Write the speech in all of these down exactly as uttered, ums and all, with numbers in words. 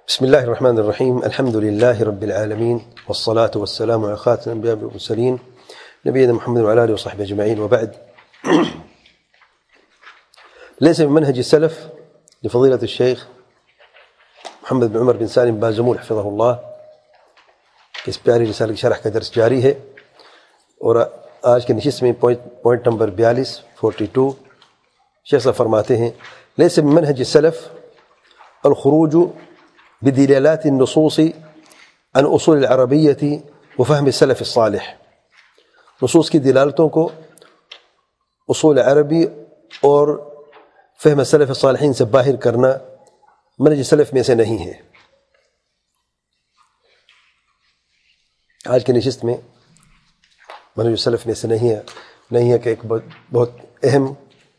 بسم الله الرحمن الرحيم. الحمد لله رب العالمين، والصلاة والسلام على خاتم الأنبياء والمرسلين نبينا محمد وعلى آله وصحبه أجمعين، وبعد. ليس من منهج السلف لفضيلة الشيخ محمد بن عمر بن سالم بازمول حفظه الله اس پیاری رسالے کی شرح کا درس جاری ہے، اور آج کے نشست میں پوائنٹ پوائنٹ نمبر بیالیس فورٹی ٹو شیخ صاحب فرماتے ہیں: ليس من منهج السلف الخروج بدلالات النصوص عن اصول العربیة وفهم السلف الصالح. نصوص کی دلالتوں کو اصول عربی اور فہم سلف الصالحین سے باہر کرنا منہج سلف میں سے نہیں ہے. آج کی نشست میں منہج سلف میں سے نہیں ہے نہیں ہے کہ ایک بہت اہم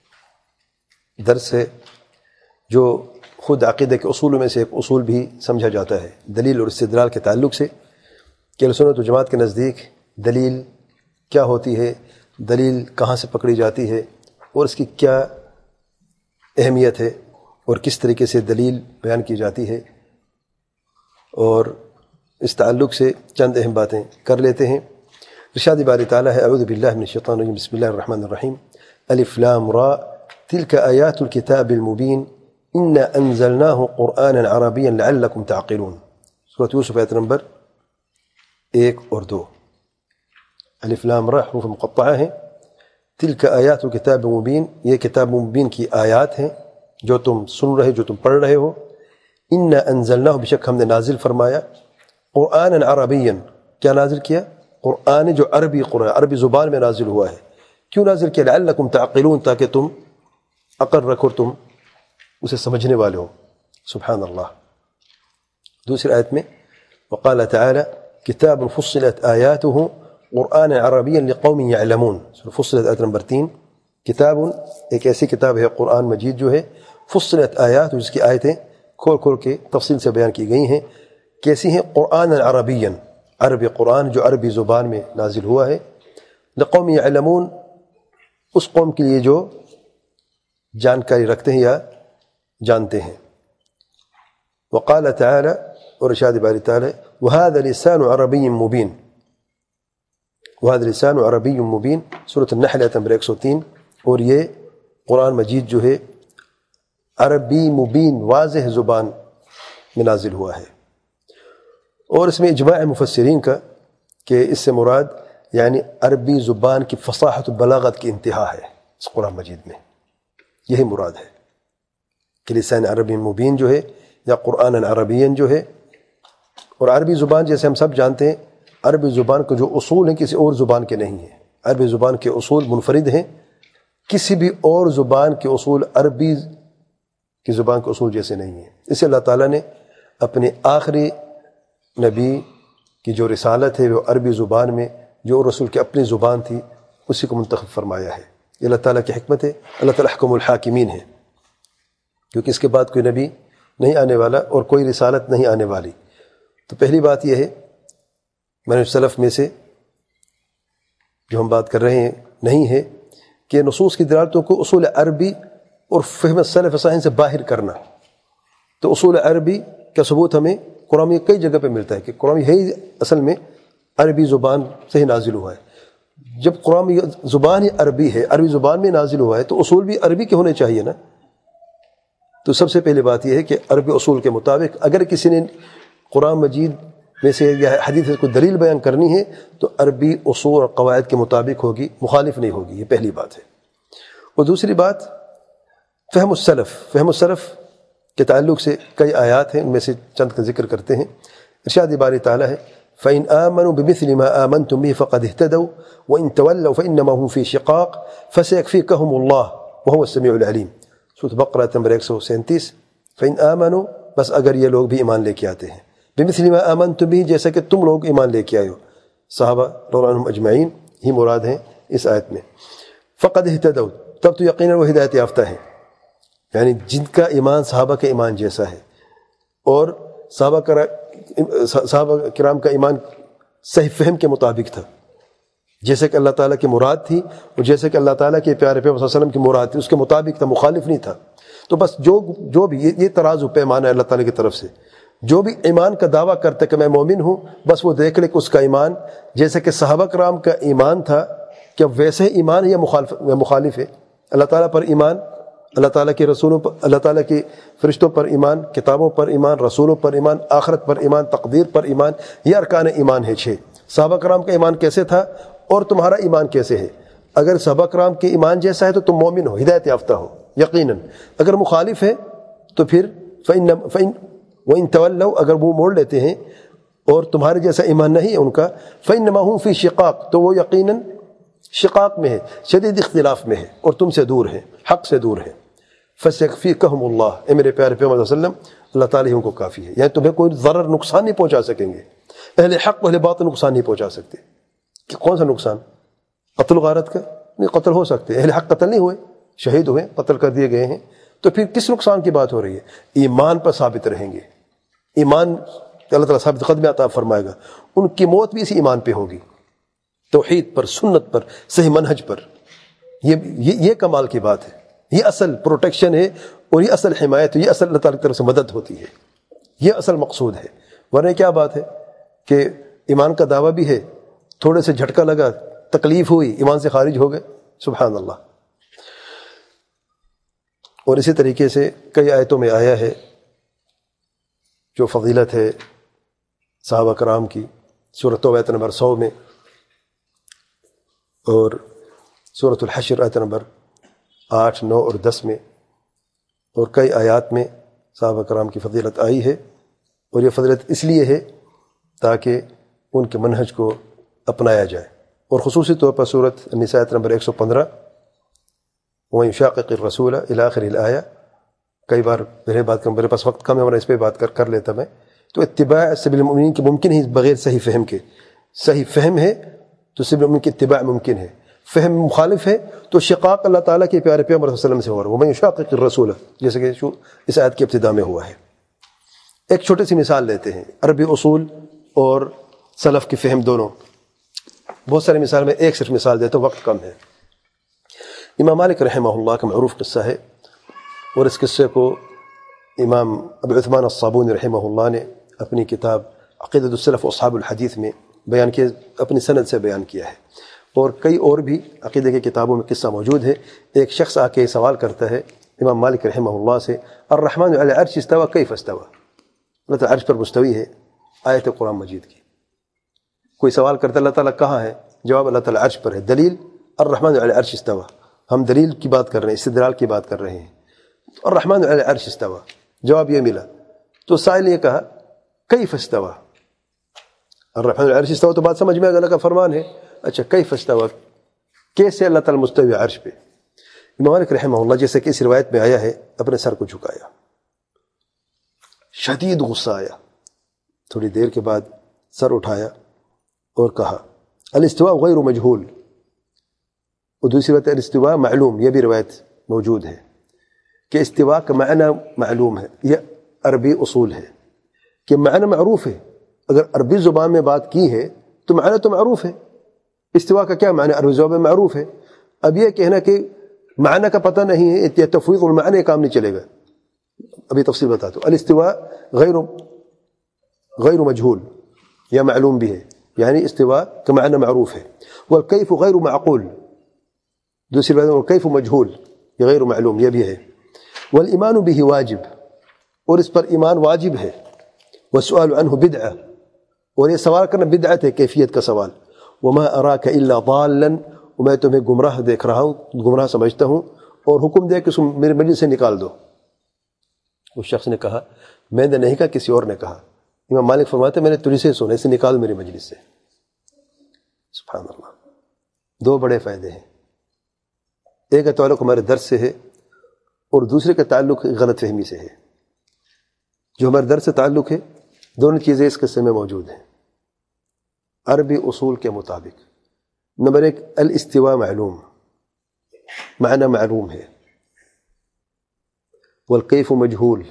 درس ہے جو خود عقیدہ کے اصولوں میں سے ایک اصول بھی سمجھا جاتا ہے، دلیل اور استدلال کے تعلق سے، کہ اہل سنت و جماعت کے نزدیک دلیل کیا ہوتی ہے، دلیل کہاں سے پکڑی جاتی ہے، اور اس کی کیا اہمیت ہے، اور کس طریقے سے دلیل بیان کی جاتی ہے. اور اس تعلق سے چند اہم باتیں کر لیتے ہیں. ارشاد باری تعالیٰ ہے: اعوذ باللہ من الشیطان الرجیم، بسم اللہ الرحمن الرحیم، الف لام را تلک آیات الکتاب المبین انا انزلناه قرآنا عربیا لعلکم تعقلون. سورۃ یوسف آیت نمبر ایک اور دو. الف لام را حروف مقطعہ ہیں. تلک آیات الکتاب مبین، یہ کتاب مبین کی آیات ہیں جو تم سن رہے جو تم پڑھ رہے ہو. انا انزلناه، بشک ہم نے نازل فرمایا، قرآنا عربیا، کیا نازل کیا؟ قرآن جو عربی قرآن عربی زبان میں نازل ہوا ہے. کیوں نازل کیا؟ لعلکم تعقلون، تاکہ تم عقل رکھو، تم اسے سمجھنے والے ہو. سبحان اللہ. دوسری آیت میں وقال تعالی: کتاب فصلت آیاته قرآن عربیا لقوم یعلمون. فصلت آیت نمبر تین. کتاب ایک ایسی کتاب ہے قرآن مجید جو ہے فصلت آیات، جس کی آیتیں کھول کھول کے تفصیل سے بیان کی گئی ہیں. کیسی ہیں؟ قرآن عربیا، عربی قرآن جو عربی زبان میں نازل ہوا ہے. لقوم یعلمون، اس قوم کے لیے جو جانکاری رکھتے ہیں یا جانتے ہیں. وقال تعالی، اور ارشاد باری تعالی: وهذا لسان عربی مبین. وهذا لسان عربی مبین، سورۃ النحل آیت نمبر ایک سو تین. اور یہ قرآن مجید جو ہے عربی مبین، واضح زبان میں نازل ہوا ہے. اور اس میں اجماع مفسرین کا کہ اس سے مراد یعنی عربی زبان کی فصاحت و بلاغت کی انتہا ہے اس قرآن مجید میں، یہی مراد ہے کہ لسان عربی مبین جو ہے یا قرآن عربین جو ہے. اور عربی زبان جیسے ہم سب جانتے ہیں، عربی زبان کے جو اصول ہیں کسی اور زبان کے نہیں ہیں. عربی زبان کے اصول منفرد ہیں، کسی بھی اور زبان کے اصول عربی کی زبان کے اصول جیسے نہیں ہیں. اسے اللہ تعالیٰ نے اپنے آخری نبی کی جو رسالت ہے وہ عربی زبان میں، جو رسول کی اپنی زبان تھی، اسی کو منتخب فرمایا ہے. یہ اللہ تعالیٰ کی حکمت ہے. اللہ تعالیٰ حکم الحاکمین ہے، کیونکہ اس کے بعد کوئی نبی نہیں آنے والا اور کوئی رسالت نہیں آنے والی. تو پہلی بات یہ ہے منہج سلف میں سے جو ہم بات کر رہے ہیں نہیں ہے کہ نصوص کی دلالتوں کو اصول عربی اور فہم سلف صالحین سے باہر کرنا. تو اصول عربی کا ثبوت ہمیں قرآن میں کئی جگہ پہ ملتا ہے کہ قرآن ہے اصل میں عربی زبان سے ہی نازل ہوا ہے. جب قرآن زبان ہی عربی ہے، عربی زبان میں نازل ہوا ہے، تو اصول بھی عربی کے ہونے چاہیے نا. تو سب سے پہلی بات یہ ہے کہ عربی اصول کے مطابق اگر کسی نے قرآن مجید میں سے یا حدیث سے کوئی دلیل بیان کرنی ہے تو عربی اصول اور قواعد کے مطابق ہوگی، مخالف نہیں ہوگی. یہ پہلی بات ہے. اور دوسری بات فہم السلف. فہم السلف کے تعلق سے کئی آیات ہیں، ان میں سے چند کا ذکر کرتے ہیں. ارشاد باری تعالیٰ ہے: فَإِنْ آمَنُوا بِمِثْلِ مَا آمَنْتُمْ بِهِ فَقَدِ اهْتَدَوْا وَإِنْ تَوَلَّوْا فَإِنَّمَا هُمْ فِي شِقَاقٍ فَسَيَكْفِيكَهُمُ اللَّهُ وَهُوَ السَّمِيعُ الْعَلِيمُ. سورۃ بقرہ نمبر ایک سو سینتیس. فَإِنْ آمَنُوا، بس اگر یہ لوگ بھی ایمان لے کے آتے ہیں، بِمِثْلِ مَا آمَنْتُمْ بِهِ، جیسا کہ تم لوگ ایمان لے کے آئے ہو. صحابہ رضی اللہ عنہم اجمعین ہی مراد ہیں اس آیت میں. فَقَدِ اهْتَدَوْا، تب تو یقیناً وہ ہدایت یافتہ ہیں، یعنی جن کا ایمان صحابہ کے ایمان جیسا ہے. اور صحابہ کرا صحابہ کرام کا ایمان صحیح فہم کے مطابق تھا، جیسے کہ اللہ تعالیٰ کی مراد تھی اور جیسے کہ اللہ تعالیٰ کے پیارے پیغمبر صلی اللہ علیہ وسلم کی مراد تھی، اس کے مطابق تھا، مخالف نہیں تھا. تو بس جو جو بھی یہ, یہ ترازو پیمانہ ہے اللہ تعالیٰ کی طرف سے، جو بھی ایمان کا دعویٰ کرتا کہ میں مومن ہوں، بس وہ دیکھ لے کہ اس کا ایمان جیسے کہ صحابہ کرام کا ایمان تھا، کیا ویسے ایمان ہے یا مخالف یا مخالف ہے؟ اللہ تعالیٰ پر ایمان، اللہ تعالیٰ کے رسولوں پر، اللہ تعالیٰ کے فرشتوں پر ایمان، کتابوں پر ایمان، رسولوں پر ایمان، آخرت پر ایمان، تقدیر پر ایمان، یہ ارکان ایمان ہے چھ۔ صحابہ کرام کا ایمان کیسے تھا اور تمہارا ایمان کیسے ہے؟ اگر صحابہ کرام کے ایمان جیسا ہے تو تم مومن ہو، ہدایت یافتہ ہو یقیناً۔ اگر مخالف ہے تو پھر فإن فإن وإن تولوا، اگر وہ موڑ لیتے ہیں اور تمہارے جیسا ایمان نہیں ہے ان کا، فإنما هم فی شقاق، تو وہ یقیناً شقاق میں ہے، شدید اختلاف میں ہے اور تم سے دور ہے، حق سے دور ہے۔ فَسَيَكْفِيكَهُمُ اللَّهُ، اے میرے پیارے پیغمبر صلی اللہ علیہ وسلم، اللہ تعالیٰ ہی ان کو کافی ہے، یعنی تمہیں کوئی ضرر نقصان نہیں پہنچا سکیں گے، اہل حق و اہل باطل نقصان نہیں پہنچا سکتے۔ کہ کون سا نقصان؟ قتل غارت کا نہیں، قتل ہو سکتے، اہل حق قتل نہیں ہوئے، شہید ہوئے، قتل کر دیے گئے ہیں، تو پھر کس نقصان کی بات ہو رہی ہے؟ ایمان پر ثابت رہیں گے، ایمان اللہ تعالیٰ ثابت قدمی عطا فرمائے گا، ان کی موت بھی اسی ایمان پہ ہوگی، توحید پر، سنت پر، صحیح منہج پر۔ یہ یہ, یہ کمال کی بات ہے، یہ اصل پروٹیکشن ہے اور یہ اصل حمایت ہے، یہ اصل اللہ تعالیٰ کی طرف سے مدد ہوتی ہے، یہ اصل مقصود ہے۔ ورنہ کیا بات ہے کہ ایمان کا دعویٰ بھی ہے، تھوڑے سے جھٹکا لگا، تکلیف ہوئی، ایمان سے خارج ہو گئے، سبحان اللہ۔ اور اسی طریقے سے کئی آیتوں میں آیا ہے جو فضیلت ہے صحابہ کرام کی، سورۃ توبہ آیت نمبر سو میں، اور سورۃ الحشر آیت نمبر آٹھ، نو اور دس میں، اور کئی آیات میں صحابہ کرام کی فضیلت آئی ہے، اور یہ فضیلت اس لیے ہے تاکہ ان کے منہج کو اپنایا جائے، اور خصوصی طور پر سورۃ النساء آیت نمبر ایک سو پندرہ، وَمَن يُشَاقِقِ الرَّسُولَ إِلَى آخِرِ الْآيَةِ، کئی بار میرے بات کر میرے پاس وقت کم ہے ورنہ اس پہ بات کر کر لیتا میں۔ تو اتباع سبیل المؤمنین کی ممکن ہی بغیر صحیح فہم کے، صحیح فہم ہے تو سبیل المؤمنین کی اتباع ممکن ہے، فہم مخالف ہے تو شقاق اللہ تعالیٰ کے پیارے پیغمبر صلی اللہ علیہ وسلم سے ہو رہا ہے، وَمَن يُشَاقِقِ الرَّسُولَ، جیسے کہ اس آیت کی ابتدا میں ہوا ہے۔ ایک چھوٹی سی مثال لیتے ہیں، عربی اصول اور سلف کی فہم دونوں، بہت ساری مثال میں ایک صرف مثال دیتا ہوں، وقت کم ہے۔ امام مالک رحمہ اللہ کا معروف قصہ ہے، اور اس قصے کو امام ابو عثمان الصابونی رحمہ اللہ نے اپنی کتاب عقیدۃ السلف واصحاب الحدیث میں بیان کیا، اپنی سند سے بیان کیا ہے، اور کئی اور بھی عقیدے کی کتابوں میں قصہ موجود ہے۔ ایک شخص آ کے سوال کرتا ہے امام مالک رحمہ اللہ سے، الرحمن علی العرش استوى کیف استوى، اللہ تعالیٰ عرش پر مستوی ہے، آیت قرآن مجید کی۔ کوئی سوال کرتا ہے اللہ تعالیٰ کہاں ہے، جواب اللہ تعالیٰ عرش پر ہے، دلیل الرحمن علی العرش استوى، ہم دلیل کی بات کر رہے ہیں، استدلال کی بات کر رہے ہیں، الرحمن علی العرش استوى، جواب یہ ملا۔ تو سائل یہ کہا کیف استوى، الرحمن علی العرش استوى تو بات سمجھ میں اللہ کا فرمان ہے، اچھا کیف استوى، کیسے اللہ تعالیٰ مستوی عرش پہ؟ امام مالک رحمہ اللہ جیسے کہ اس روایت میں آیا ہے، اپنے سر کو جھکایا، شدید غصہ آیا، تھوڑی دیر کے بعد سر اٹھایا اور کہا الاستواء غیر مجہول، اور دوسری روایت الاستواء معلوم، یہ بھی روایت موجود ہے کہ استواء کا معنی معلوم ہے، یہ عربی اصول ہے کہ معنی معروف ہے، اگر عربی زبان میں بات کی ہے تو معنی تو معروف ہے، استواء کا کیا معنی عربی زبان میں معروف ہے۔ اب یہ کہنا کہ معنی کا پتہ نہیں ہے، یہ تفویض المعنی کام نہیں چلے گا، ابھی تفصیل بتاتا ہوں۔ الاستواء غیر غیر مجہول یا معلوم بھی ہے، یعنی استواء کا معنی معروف ہے، والکیف غیر معقول، دوسری بات والکیف مجہول، یہ غیر معلوم یہ بھی ہے، والایمان به واجب، اور اس پر ایمان واجب ہے، والسؤال عنہ بدعہ، اور یہ سوال کرنا بدعت ہے، کیفیت کا سوال، وما اراک الا ضالا، میں تمہیں گمراہ دیکھ رہا ہوں، گمراہ سمجھتا ہوں، اور حکم دے کہ میرے مجلس سے نکال دو۔ اس شخص نے کہا میں نے نہیں کہا، کسی اور نے کہا۔ امام مالک فرماتے میں نے تجھ سے سنا، اسے نکال میری مجلس سے۔ سبحان اللہ، دو بڑے فائدے ہیں، ایک کا تعلق ہمارے درس سے ہے اور دوسرے کا تعلق غلط فہمی سے ہے۔ جو ہمارے درس سے تعلق ہے، دونوں چیزیں اس قصے میں موجود ہیں عربی اصول کے مطابق۔ نمبر ایک، الاستواء معلوم، معنی معلوم ہے، والکیف مجہول،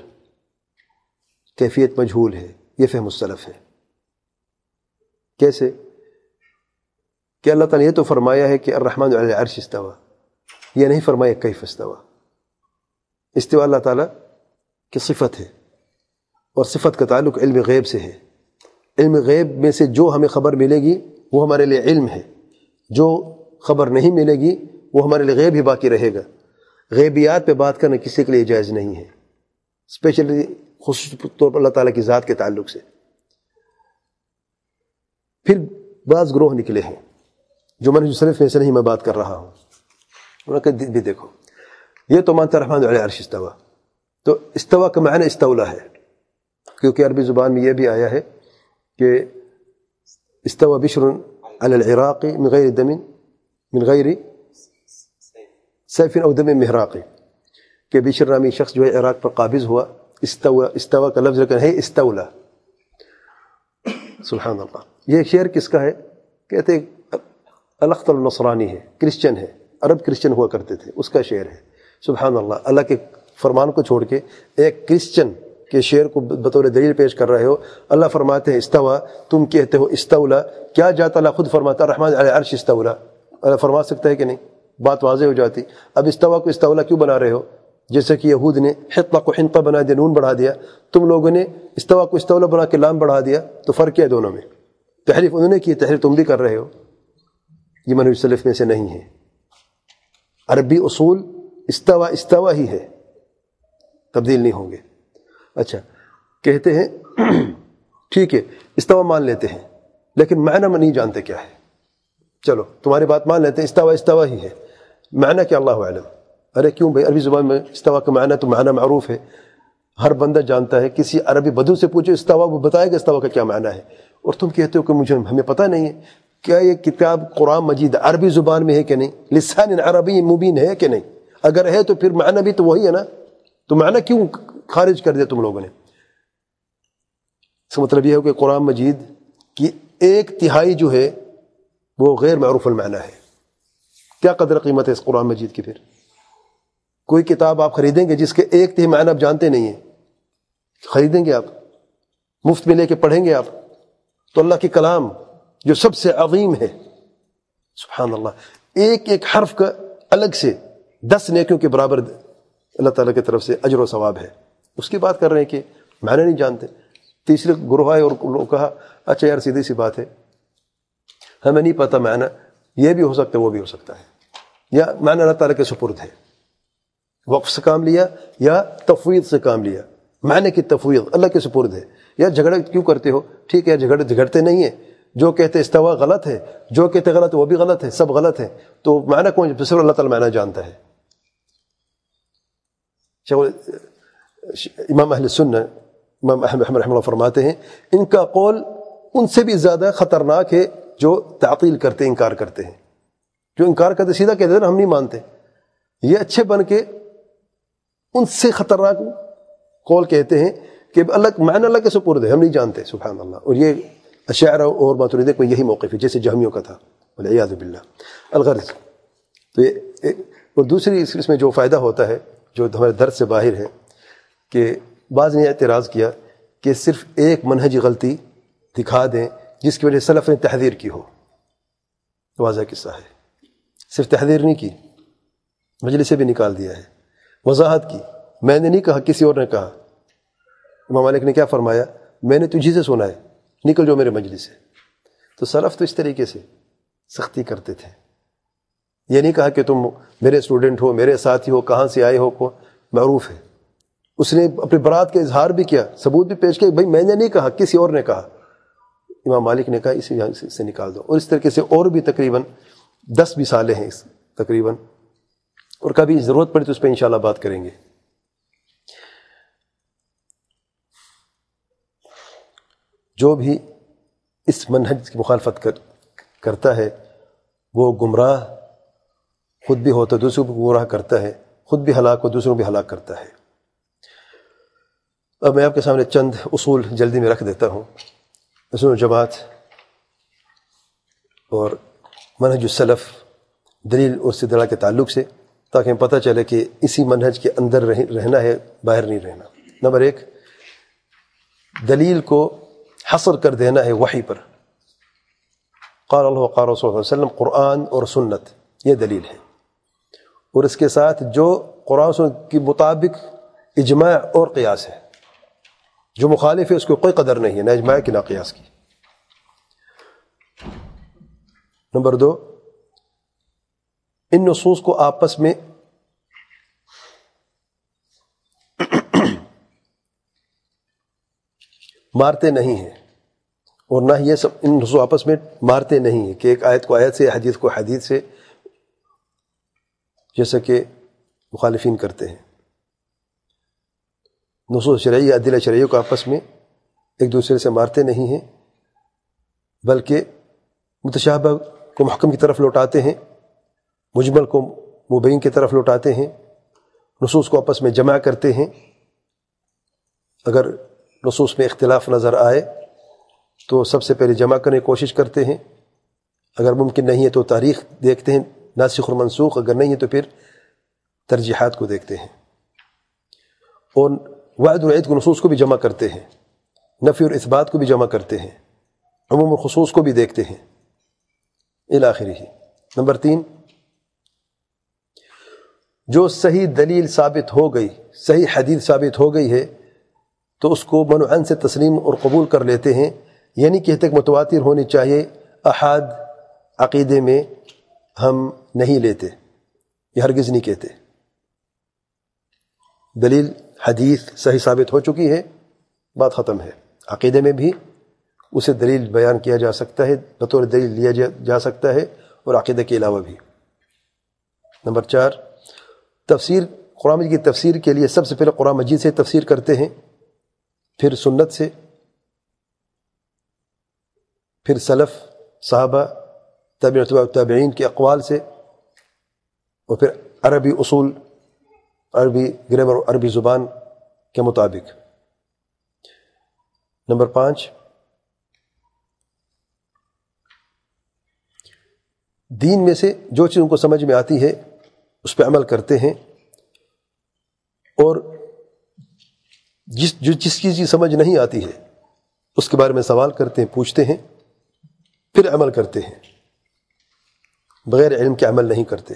کیفیت مجہول ہے، یہ فہم السلف ہے۔ کیسے کہ اللہ تعالیٰ نے یہ تو فرمایا ہے کہ الرحمن علی العرش استوى، یہ نہیں فرمایا کیف استوى۔ استواء اللہ تعالیٰ کی صفت ہے اور صفت کا تعلق علم غیب سے ہے. علم غیب میں سے جو ہمیں خبر ملے گی وہ ہمارے لیے علم ہے، جو خبر نہیں ملے گی وہ ہمارے لیے غیب ہی باقی رہے گا. غیبیات پہ بات کرنا کسی کے لیے جائز نہیں ہے، اسپیشلی خصوصی طور پر اللہ تعالیٰ کی ذات کے تعلق سے. پھر بعض گروہ نکلے ہیں جو منہج سلف میں سے نہیں میں بات کر رہا ہوں. انہوں نے کہا بھی دیکھو یہ تو مانتا رحمن علی عرش استوا، تو استوا کا معنی استولا ہے، کیونکہ عربی زبان میں یہ بھی آیا ہے کہ استوا بشر علی العراق من غیر دم من غیر سیف او دم محراقی، کہ بشر نامی شخص جو ہے عراق پر قابض ہوا. استوا استوا کا لفظ لیکن ہے استولا. سبحان اللہ. یہ شعر کس کا ہے؟ کہتے الاخطل النصرانی ہے، کرسچن ہے، عرب کرسچن ہوا کرتے تھے، اس کا شعر ہے. سبحان اللہ. اللہ کے فرمان کو چھوڑ کے ایک کرسچن کے شعر کو بطور دلیل پیش کر رہے ہو. اللہ فرماتے ہیں استوا، تم کہتے ہو استولا. کیا جاتا اللہ خود فرماتا رحمان علی عرش استولا؟ اللہ فرما سکتا ہے کہ نہیں؟ بات واضح ہو جاتی. اب استوا کو استولا کیوں بنا رہے ہو؟ جیسے کہ یہود نے حطہ کو حنطہ بنا دیا، نون بڑھا دیا، تم لوگوں نے استوا کو استولا بنا کے لام بڑھا دیا. تو فرق کیا ہے دونوں میں؟ تحریف انہوں نے کی، تحریف تم بھی کر رہے ہو. یہ منہج سلف میں سے نہیں ہے. عربی اصول استوا استوا ہی ہے، تبدیل نہیں ہوں گے. اچھا کہتے ہیں ٹھیک ہے استوا مان لیتے ہیں لیکن معنی میں نہیں جانتے کیا ہے. چلو تمہاری بات مان لیتے ہیں استوا استوا ہی ہے، معنی کیا اللہ اعلم. ارے کیوں بھائی؟ عربی زبان میں استوا کا معنی تو معنی معروف ہے، ہر بندہ جانتا ہے. کسی عربی بدو سے پوچھو استوا، وہ بتائے گا استوا کا کیا معنی ہے. اور تم کہتے ہو کہ مجھے ہمیں پتہ نہیں ہے. کیا یہ کتاب قرآن مجید عربی زبان میں ہے کہ نہیں؟ لسان عربی مبین ہے کہ نہیں؟ اگر ہے تو پھر معنی بھی تو وہی ہے نا. تو معنی کیوں خارج کر دیا تم لوگوں نے؟ اس کا مطلب یہ ہے کہ قرآن مجید کی ایک تہائی جو ہے وہ غیر معروف المعنی ہے. کیا قدر قیمت ہے اس قرآن مجید کی؟ پھر کوئی کتاب آپ خریدیں گے جس کے ایک تہائی معنی آپ جانتے نہیں ہیں، خریدیں گے آپ؟ مفت میں لے کے پڑھیں گے آپ؟ تو اللہ کی کلام جو سب سے عظیم ہے، سبحان اللہ، ایک ایک حرف کا الگ سے دس نیکیوں کے برابر اللہ تعالیٰ کی طرف سے اجر و ثواب ہے. اس کی بات کر رہے ہیں کہ معنی نہیں جانتے. تیسرے گروہ آئے اور لوگ کہا اچھا یار سیدھی سی بات ہے، ہمیں نہیں پتہ معنی، یہ بھی ہو سکتا ہے وہ بھی ہو سکتا ہے، یا معنی اللہ تعالیٰ کے سپرد ہے. وقف سے کام لیا یا تفویض سے کام لیا، معنی کی تفویض اللہ کے سپرد ہے. یا جھگڑا کیوں کرتے ہو؟ ٹھیک ہے جھگڑ جھگڑتے نہیں ہیں، جو کہتے استوا غلط ہے، جو کہتے غلط وہ بھی غلط ہے، سب غلط ہے. تو معنی کون؟ صرف اللہ تعالیٰ معنی جانتا ہے. امام اہل سنہ امام احمد رحمہ اللہ فرماتے ہیں ان کا قول ان سے بھی زیادہ خطرناک ہے جو تعطیل کرتے انکار کرتے ہیں. جو انکار کرتے سیدھا کہتے ہیں ہم نہیں مانتے، یہ اچھے بن کے ان سے خطرناک قول کہتے ہیں کہ اللہ معنی اللہ کے سپرد ہے، ہم نہیں جانتے. سبحان اللہ. اور یہ اشاعرہ اور ماتریدیہ کو یہی موقف ہے جیسے جہمیوں کا تھا، والعیاذ باللہ. الغرض تو یہ اور دوسری اس میں جو فائدہ ہوتا ہے جو ہمارے درس سے باہر ہے کہ بعض نے اعتراض کیا کہ صرف ایک منہجی غلطی دکھا دیں جس کی وجہ سے سلف نے تحذیر کی ہو. واضح قصہ ہے، صرف تحذیر نہیں کی، مجلس سے بھی نکال دیا ہے، وضاحت کی. میں نے نہیں کہا، کسی اور نے کہا. امام مالک نے کیا فرمایا؟ میں نے تجھی سے سنا ہے، نکل جو میرے مجلس سے. تو سلف تو اس طریقے سے سختی کرتے تھے. یہ نہیں کہا کہ تم میرے اسٹوڈنٹ ہو، میرے ساتھی ہو، کہاں سے آئے ہو، کو معروف ہے. اس نے اپنی برات کا اظہار بھی کیا، ثبوت بھی پیش کیا، بھائی میں نے نہیں کہا، کسی اور نے کہا. امام مالک نے کہا اسے یہاں سے نکال دو. اور اس طریقے سے اور بھی تقریباً دس مثالیں ہیں اس تقریباً، اور کبھی ضرورت پڑی تو اس پہ انشاءاللہ بات کریں گے. جو بھی اس منہج کی مخالفت کر کرتا ہے وہ گمراہ خود بھی ہوتا ہے، دوسروں کو گمراہ کرتا ہے، خود بھی ہلاک ہو دوسروں بھی ہلاک کرتا ہے. اب میں آپ کے سامنے چند اصول جلدی میں رکھ دیتا ہوں اصول جماعت اور منہج السلف، دلیل اور استدلال کے تعلق سے، تاکہ ہمیں پتہ چلے کہ اسی منہج کے اندر رہنا ہے، باہر نہیں رہنا. نمبر ایک، دلیل کو حصر کر دینا ہے وحی پر. قال اللہ قال رسول اللہ صلی اللہ علیہ وسلم، قرآن اور سنت یہ دلیل ہے. اور اس کے ساتھ جو قرآن و سنت کے مطابق اجماع اور قیاس ہے، جو مخالف ہے اس کو کوئی قدر نہیں ہے، نہ اجماع کی نہ قیاس کی۔ نمبر دو، ان نصوص کو آپس میں مارتے نہیں ہیں، اور نہ یہ سب ان نصوص آپس میں مارتے نہیں ہیں کہ ایک آیت کو آیت سے، حدیث کو حدیث سے، جیسا کہ مخالفین کرتے ہیں۔ نصوص شرعیہ، ادلہ شرعیہ کو آپس میں ایک دوسرے سے مارتے نہیں ہیں، بلکہ متشابہ کو محکم کی طرف لوٹاتے ہیں، مجمل کو مبین کی طرف لوٹاتے ہیں، نصوص کو آپس میں جمع کرتے ہیں۔ اگر نصوص میں اختلاف نظر آئے تو سب سے پہلے جمع کرنے کی کوشش کرتے ہیں، اگر ممکن نہیں ہے تو تاریخ دیکھتے ہیں، ناسخ اور منسوخ، اگر نہیں ہے تو پھر ترجیحات کو دیکھتے ہیں، اور وعد و وعید کو نصوص کو بھی جمع کرتے ہیں، نفی اور اثبات کو بھی جمع کرتے ہیں، عموم اور خصوص کو بھی دیکھتے ہیں، الی آخرہ۔ نمبر تین، جو صحیح دلیل ثابت ہو گئی، صحیح حدیث ثابت ہو گئی ہے تو اس کو منوعاً سے تسلیم اور قبول کر لیتے ہیں، یعنی کہتے کہ متواتر ہونی چاہیے، احاد عقیدے میں ہم نہیں لیتے، یہ ہرگز نہیں کہتے۔ دلیل حدیث صحیح ثابت ہو چکی ہے، بات ختم ہے۔ عقیدے میں بھی اسے دلیل بیان کیا جا سکتا ہے، بطور دلیل لیا جا سکتا ہے، اور عقیدہ کے علاوہ بھی۔ نمبر چار، تفسیر، قرآن مجید کی تفسیر کے لیے سب سے پہلے قرآن مجید سے تفسیر کرتے ہیں، پھر سنت سے، پھر سلف صحابہ تابعین اتباع التابعین کے اقوال سے، اور پھر عربی اصول، عربی گرامر اور عربی زبان کے مطابق۔ نمبر پانچ، دین میں سے جو چیز ان کو سمجھ میں آتی ہے اس پہ عمل کرتے ہیں، اور جس جو جس چیز کی سمجھ نہیں آتی ہے اس کے بارے میں سوال کرتے ہیں، پوچھتے ہیں، پھر عمل کرتے ہیں، بغیر علم کے عمل نہیں کرتے۔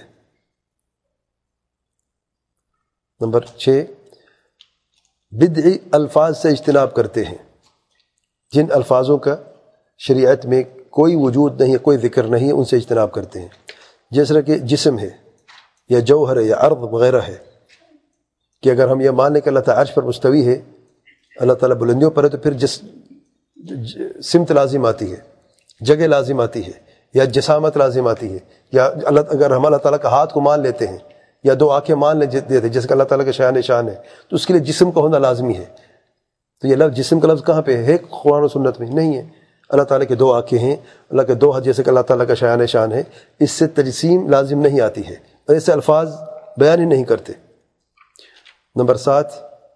نمبر چھ، بدعی الفاظ سے اجتناب کرتے ہیں، جن الفاظوں کا شریعت میں کوئی وجود نہیں ہے، کوئی ذکر نہیں ہے، ان سے اجتناب کرتے ہیں، جیسا کہ جسم ہے یا جوہر ہے یا عرض وغیرہ ہے، کہ اگر ہم یہ مان لیں کہ اللہ تعالیٰ عرش پر مستوی ہے، اللہ تعالیٰ بلندیوں پر ہے، تو پھر جس سمت لازم آتی ہے، جگہ لازم آتی ہے، یا جسامت لازم آتی ہے، یا اللہ اگر ہم اللہ تعالیٰ کا ہاتھ کو مان لیتے ہیں یا دو آنکھیں مان لیتے ہیں جیسے کہ اللہ تعالیٰ کا شان شان ہے، تو اس کے لیے جسم کا ہونا لازمی ہے۔ تو یہ لفظ جسم کا لفظ کہاں پہ ہے؟ قرآن و سنت میں نہیں ہے۔ اللہ تعالیٰ کے دو آنکھیں ہیں، اللہ کے دو ہاتھ جیسے کہ اللہ تعالیٰ کا شان شان ہے، اس سے تجسیم لازم نہیں آتی ہے، اور ایسے الفاظ بیان ہی نہیں کرتے۔ نمبر سات،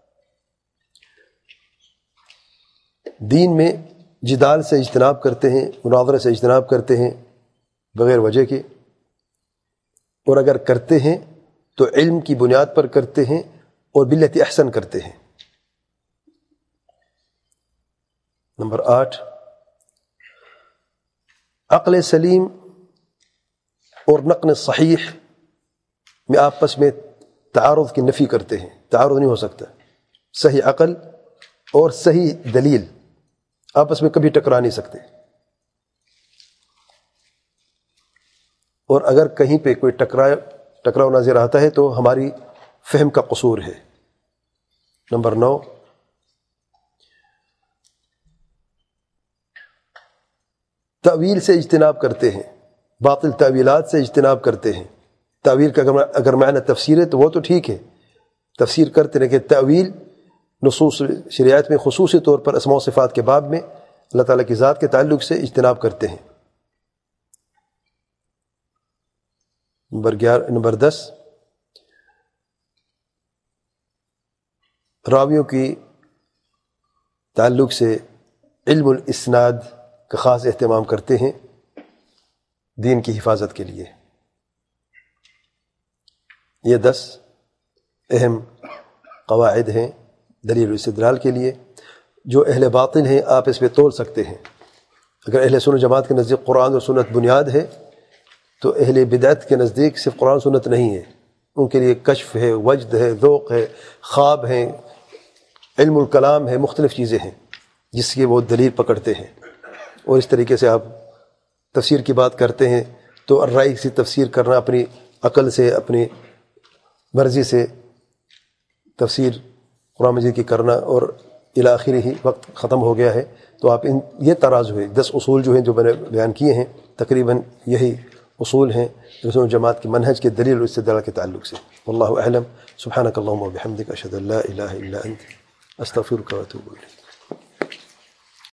دین میں جدال سے اجتناب کرتے ہیں، مناظرے سے اجتناب کرتے ہیں بغیر وجہ کے، اور اگر کرتے ہیں تو علم کی بنیاد پر کرتے ہیں اور باللتی احسن کرتے ہیں۔ نمبر آٹھ، عقل سلیم اور نقل صحیح میں آپس میں تعارض کی نفی کرتے ہیں، تعارض نہیں ہو سکتا۔ صحیح عقل اور صحیح دلیل آپس میں کبھی ٹکرا نہیں سکتے، اور اگر کہیں پہ کوئی ٹکرا ٹکراؤ نظر آتا ہے تو ہماری فہم کا قصور ہے۔ نمبر نو، تأویل سے اجتناب کرتے ہیں، باطل تأویلات سے اجتناب کرتے ہیں۔ تأویل کا اگر معنی تفسیر ہے تو وہ تو ٹھیک ہے، تفسیر کرتے ہیں، کہ تأویل نصوص شریعت میں خصوصی طور پر اسماء و صفات کے باب میں اللہ تعالیٰ کی ذات کے تعلق سے اجتناب کرتے ہیں۔ نمبر گیارہ نمبر دس، راویوں کی تعلق سے علم الاسناد کا خاص اہتمام کرتے ہیں دین کی حفاظت کے لیے۔ یہ دس اہم قواعد ہیں دلیل الاستدلال کے لیے، جو اہل باطل ہیں آپ اس پہ تول سکتے ہیں۔ اگر اہل سنت جماعت کے نزدیک قرآن اور سنت بنیاد ہے، تو اہل بدعت کے نزدیک صرف قرآن سنت نہیں ہے، ان کے لیے کشف ہے، وجد ہے، ذوق ہے، خواب ہیں، علم الکلام ہے، مختلف چیزیں ہیں جس کی وہ دلیل پکڑتے ہیں، اور اس طریقے سے آپ تفسیر کی بات کرتے ہیں تو الرائے سے تفسیر کرنا، اپنی عقل سے اپنی مرضی سے تفسیر قرآن مجید کی کرنا، اور الی آخر ہی وقت ختم ہو گیا ہے. تو آپ ان یہ تراز ہوئے دس اصول جو ہیں جو میں نے بیان کیے ہیں، تقریباً یہی اصول ہیں رسول جماعت کی منہج کے دلیل اور استدلال کے تعلق سے. واللہ اعلم. سبحانک اللہم و بحمدک، اشہد ان لا الہ الا انت، استغفرک و اتوب الیک.